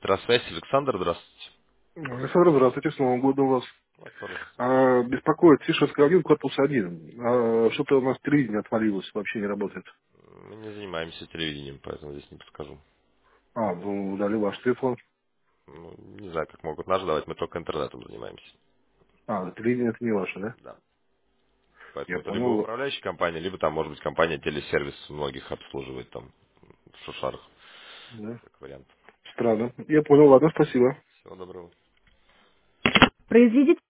Метросвязь, Александр, здравствуйте. Александр, здравствуйте, с Новым годом вас. Вас тоже. Беспокоит Фишерский район, корпус 1. Что-то у нас телевидение отвалилось, вообще не работает. Мы не занимаемся телевидением, поэтому здесь не подскажу. Ну, дали ваш телефон. Ну, не знаю, как могут наш давать, мы только интернетом занимаемся. Телевидение это не ваше, да? Да. Я Поэтому это либо понял, управляющая компания, либо там, может быть, компания телесервис многих обслуживает там в Шушарах, да? как вариант. Странно. Я понял, ладно, спасибо. Всего доброго. Произведите